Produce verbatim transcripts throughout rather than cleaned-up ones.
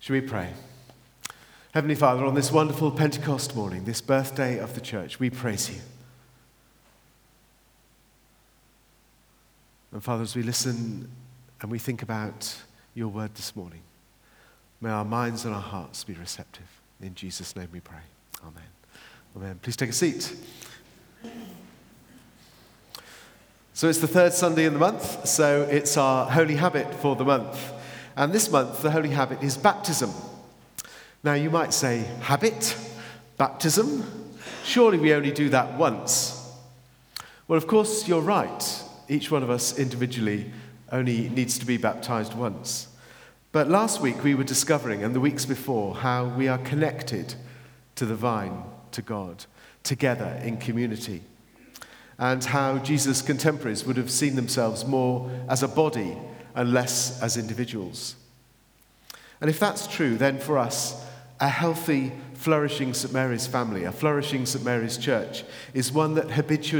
Shall we pray? Heavenly Father, on this wonderful Pentecost morning, this birthday of the church, we praise you. And Father, as we listen and we think about your word this morning, may our minds and our hearts be receptive. In Jesus' name we pray. Amen. Amen. Please take a seat. So it's the third Sunday in the month, so it's our holy habit for the month. And this month, the holy habit is baptism. Now you might say, habit? Baptism? Surely we only do that once. Well, of course, you're right. Each one of us individually only needs to be baptized once. But last week we were discovering, and the weeks before, how we are connected to the vine, to God, together in community. And how Jesus' contemporaries would have seen themselves more as a body and less as individuals. And if that's true, then for us, a healthy, flourishing Saint Mary's family, a flourishing Saint Mary's church, is one that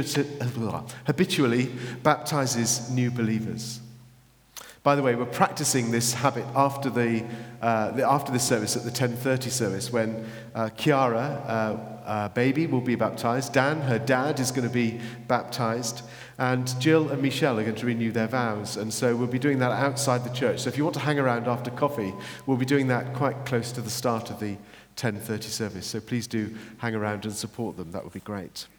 habitually baptizes new believers. By the way, we're practicing this habit after the, uh, the after the service at the ten thirty service, when uh, Chiara, uh, uh, baby, will be baptized. Dan, her dad, is going to be baptized. And Jill and Michelle are going to renew their vows. And so we'll be doing that outside the church. So if you want to hang around after coffee, we'll be doing that quite close to the start of the ten thirty service. So please do hang around and support them. That would be great.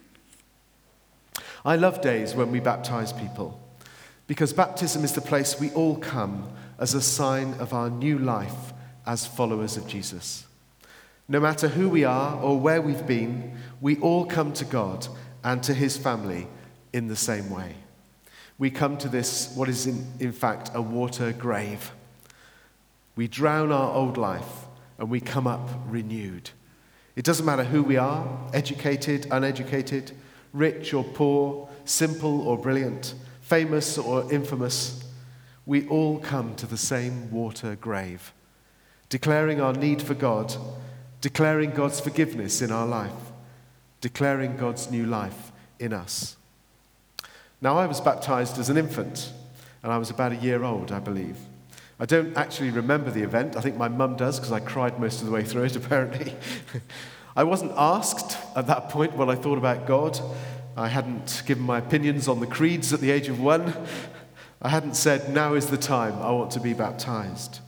I love days when we baptize people, because baptism is the place we all come as a sign of our new life as followers of Jesus. No matter who we are or where we've been, we all come to God and to his family in the same way. We come to this, what is in, in fact a water grave. We drown our old life and we come up renewed. It doesn't matter who we are, educated, uneducated, rich or poor, simple or brilliant, famous or infamous. We all come to the same water grave, declaring our need for God, declaring God's forgiveness in our life, declaring God's new life in us. Now, I was baptized as an infant, and I was about a year old, I believe. I don't actually remember the event. I think my mum does, because I cried most of the way through it, apparently. I wasn't asked at that point what I thought about God. I hadn't given my opinions on the creeds at the age of one. I hadn't said, now is the time, I want to be baptized.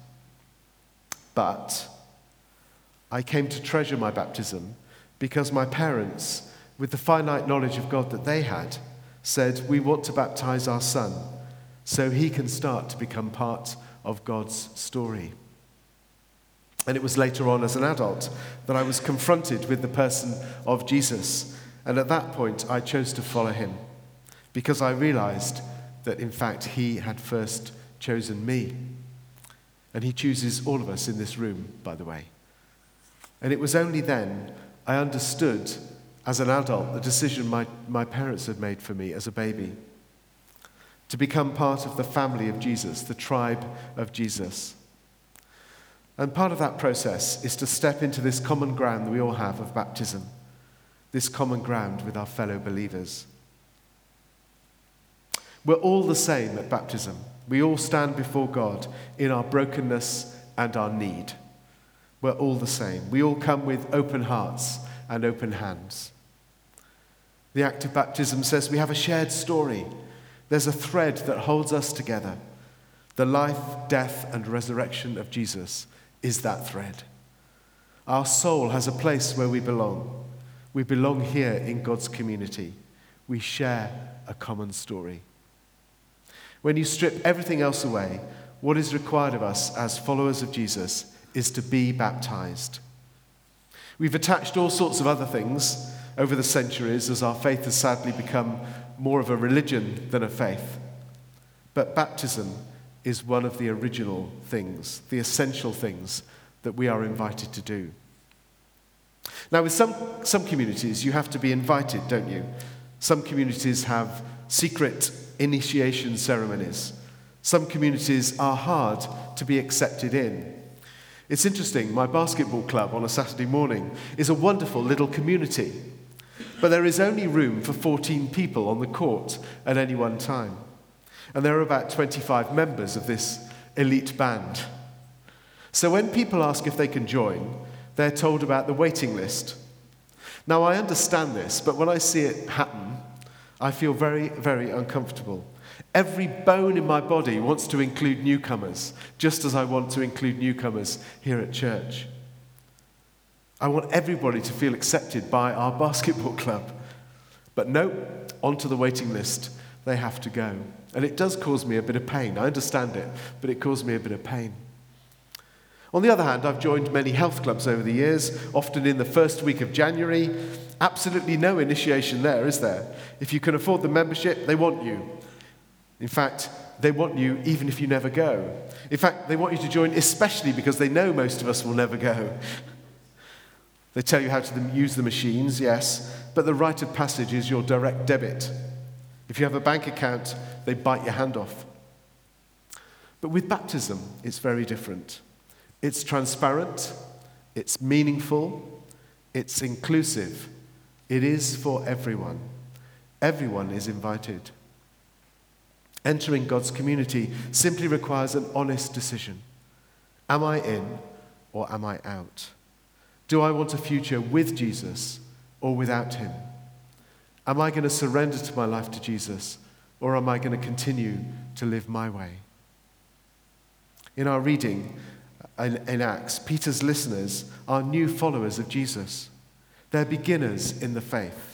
But I came to treasure my baptism because my parents, with the finite knowledge of God that they had, said, we want to baptize our son so he can start to become part of God's story. And it was later on as an adult that I was confronted with the person of Jesus. And at that point, I chose to follow him because I realized that, in fact, he had first chosen me. And he chooses all of us in this room, by the way. And it was only then I understood, as an adult, the decision my, my parents had made for me as a baby to become part of the family of Jesus, the tribe of Jesus. And part of that process is to step into this common ground that we all have of baptism, this common ground with our fellow believers. We're all the same at baptism. We all stand before God in our brokenness and our need. We're all the same. We all come with open hearts and open hands. The act of baptism says we have a shared story. There's a thread that holds us together. The life, death, and resurrection of Jesus is that thread. Our soul has a place where we belong. We belong here in God's community. We share a common story. When you strip everything else away, what is required of us as followers of Jesus is to be baptized. We've attached all sorts of other things over the centuries as our faith has sadly become more of a religion than a faith. But baptism is one of the original things, the essential things that we are invited to do. Now, with some, some communities, you have to be invited, don't you? Some communities have secret initiation ceremonies. Some communities are hard to be accepted in. It's interesting, my basketball club on a Saturday morning is a wonderful little community, but there is only room for fourteen people on the court at any one time. And there are about twenty-five members of this elite band. So when people ask if they can join, they're told about the waiting list. Now, I understand this, but when I see it happen, I feel very, very uncomfortable. Every bone in my body wants to include newcomers, just as I want to include newcomers here at church. I want everybody to feel accepted by our basketball club. But no, onto the waiting list they have to go. And it does cause me a bit of pain. I understand it, but it caused me a bit of pain. On the other hand, I've joined many health clubs over the years, often in the first week of January. Absolutely no initiation there, is there? If you can afford the membership, they want you. In fact, they want you even if you never go. In fact, they want you to join especially because they know most of us will never go. They tell you how to use the machines, yes, but the rite of passage is your direct debit. If you have a bank account, they bite your hand off. But with baptism, it's very different. It's transparent, it's meaningful, it's inclusive. It is for everyone. Everyone is invited. Entering God's community simply requires an honest decision. Am I in or am I out? Do I want a future with Jesus or without him? Am I going to surrender to my life to Jesus, or am I going to continue to live my way? In our reading in, in Acts, Peter's listeners are new followers of Jesus. They're beginners in the faith.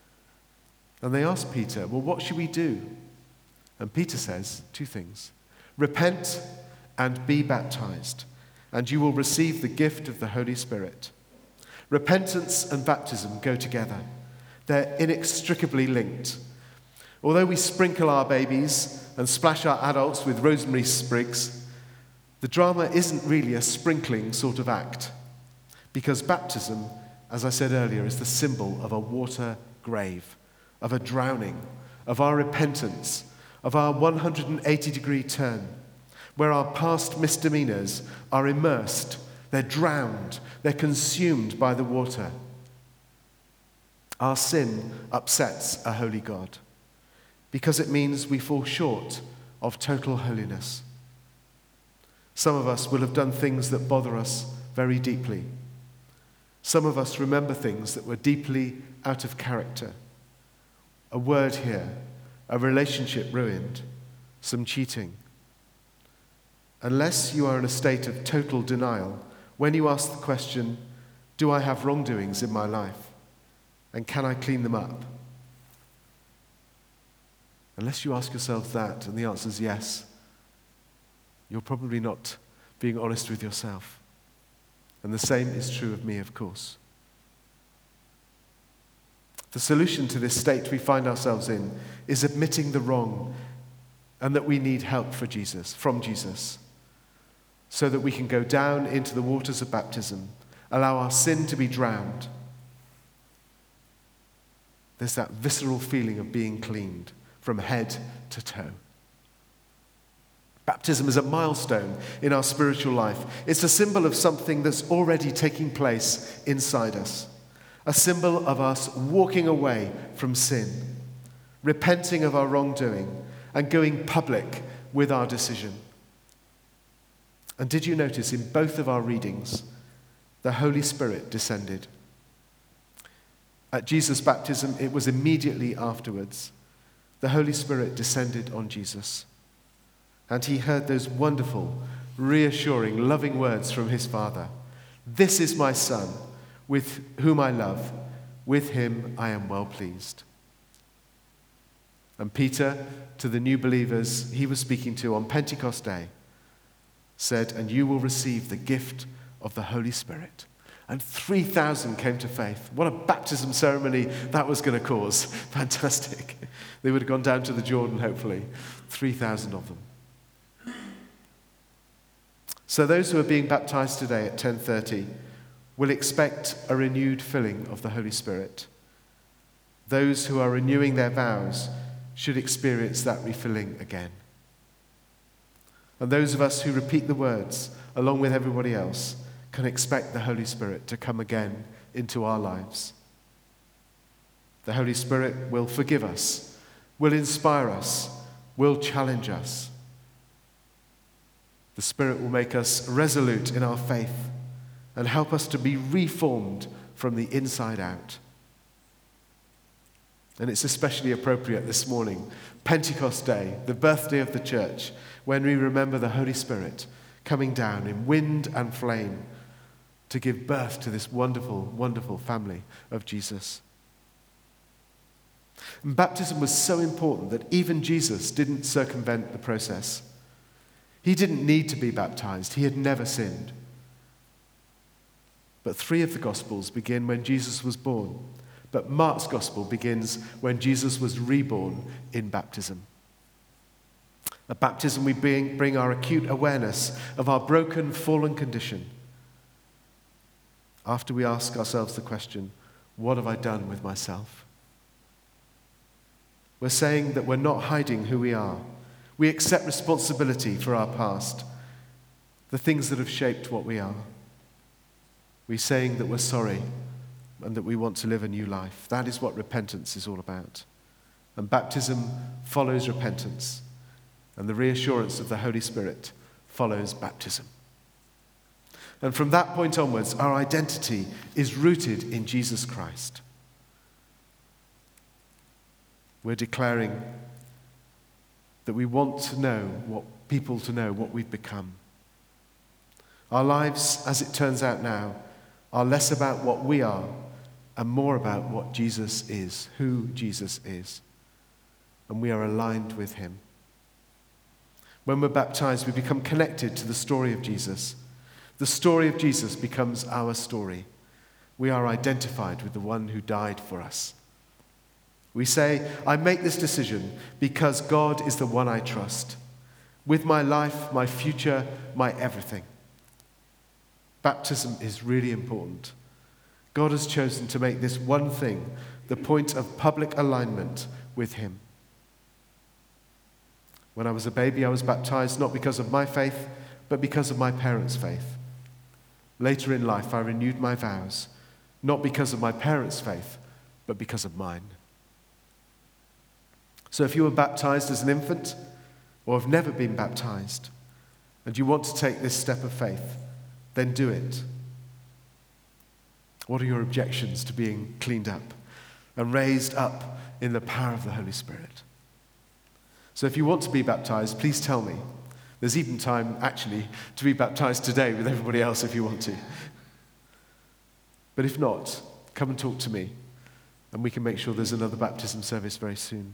And they ask Peter, well, what should we do? And Peter says two things. Repent and be baptized, and you will receive the gift of the Holy Spirit. Repentance and baptism go together. They're inextricably linked. Although we sprinkle our babies and splash our adults with rosemary sprigs, the drama isn't really a sprinkling sort of act, because baptism, as I said earlier, is the symbol of a water grave, of a drowning, of our repentance, of our one hundred eighty degree turn, where our past misdemeanors are immersed, they're drowned, they're consumed by the water. Our sin upsets a holy God because it means we fall short of total holiness. Some of us will have done things that bother us very deeply. Some of us remember things that were deeply out of character. A word here, a relationship ruined, some cheating. Unless you are in a state of total denial, when you ask the question, do I have wrongdoings in my life? And can I clean them up? Unless you ask yourself that, and the answer is yes, you're probably not being honest with yourself. And the same is true of me, of course. The solution to this state we find ourselves in is admitting the wrong and that we need help for Jesus, from Jesus, so that we can go down into the waters of baptism, allow our sin to be drowned. There's that visceral feeling of being cleaned from head to toe. Baptism is a milestone in our spiritual life. It's a symbol of something that's already taking place inside us. A symbol of us walking away from sin, repenting of our wrongdoing, and going public with our decision. And did you notice in both of our readings, the Holy Spirit descended? At Jesus' baptism, it was immediately afterwards. The Holy Spirit descended on Jesus. And he heard those wonderful, reassuring, loving words from his Father. This is my Son, with whom I love. With him I am well pleased. And Peter, to the new believers he was speaking to on Pentecost Day, said, and you will receive the gift of the Holy Spirit. And three thousand came to faith. What a baptism ceremony that was going to cause. Fantastic. They would have gone down to the Jordan, hopefully. three thousand of them. So those who are being baptized today at ten thirty will expect a renewed filling of the Holy Spirit. Those who are renewing their vows should experience that refilling again. And those of us who repeat the words along with everybody else can expect the Holy Spirit to come again into our lives. The Holy Spirit will forgive us, will inspire us, will challenge us. The The Spirit will make us resolute in our faith and help us to be reformed from the inside out. And it's especially appropriate this morning, Pentecost Day, the birthday of the church, when we remember the Holy Spirit coming down in wind and flame to give birth to this wonderful, wonderful family of Jesus. And baptism was so important that even Jesus didn't circumvent the process. He didn't need to be baptized. He had never sinned. But three of the Gospels begin when Jesus was born. But Mark's Gospel begins when Jesus was reborn in baptism. At baptism, we bring, bring our acute awareness of our broken, fallen condition. After we ask ourselves the question, what have I done with myself? We're saying that we're not hiding who we are. We accept responsibility for our past, the things that have shaped what we are. We're saying that we're sorry and that we want to live a new life. That is what repentance is all about. And baptism follows repentance, and the reassurance of the Holy Spirit follows baptism. And from that point onwards, our identity is rooted in Jesus Christ. We're declaring that we want to know what people to know what we've become. Our lives, as it turns out now, are less about what we are and more about what Jesus is, who Jesus is. And we are aligned with him. When we're baptized, we become connected to the story of Jesus. The story of Jesus becomes our story. We are identified with the one who died for us. We say, I make this decision because God is the one I trust. With my life, my future, my everything. Baptism is really important. God has chosen to make this one thing the point of public alignment with him. When I was a baby, I was baptized not because of my faith, but because of my parents' faith. Later in life, I renewed my vows, not because of my parents' faith, but because of mine. So if you were baptized as an infant, or have never been baptized, and you want to take this step of faith, then do it. What are your objections to being cleaned up and raised up in the power of the Holy Spirit? So if you want to be baptized, please tell me. There's even time, actually, to be baptized today with everybody else if you want to. But if not, come and talk to me, and we can make sure there's another baptism service very soon.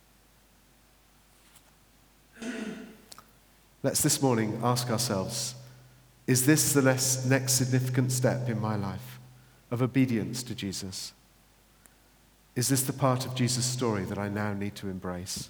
Let's this morning ask ourselves, is this the next significant step in my life of obedience to Jesus? Is this the part of Jesus' story that I now need to embrace?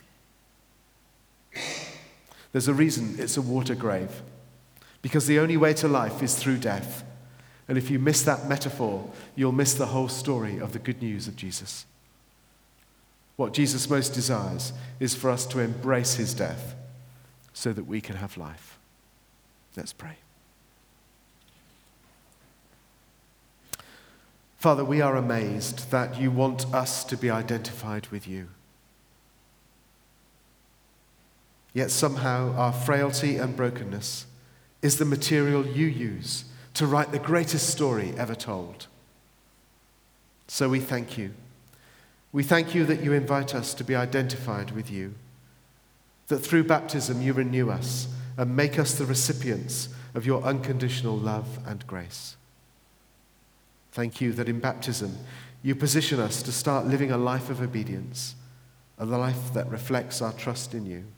There's a reason it's a water grave, because the only way to life is through death. And if you miss that metaphor, you'll miss the whole story of the good news of Jesus. What Jesus most desires is for us to embrace his death so that we can have life. Let's pray. Father, we are amazed that you want us to be identified with you. Yet somehow our frailty and brokenness is the material you use to write the greatest story ever told. So we thank you. We thank you that you invite us to be identified with you, that through baptism you renew us and make us the recipients of your unconditional love and grace. Thank you that in baptism you position us to start living a life of obedience, a life that reflects our trust in you.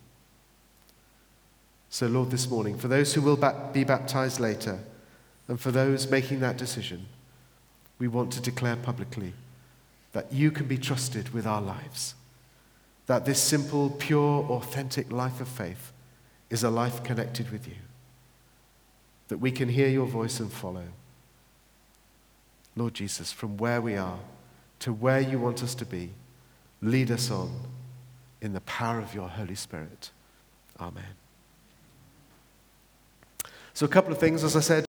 So Lord, this morning, for those who will be baptized later, and for those making that decision, we want to declare publicly that you can be trusted with our lives, that this simple, pure, authentic life of faith is a life connected with you, that we can hear your voice and follow. Lord Jesus, from where we are to where you want us to be, lead us on in the power of your Holy Spirit. Amen. So a couple of things, as I said,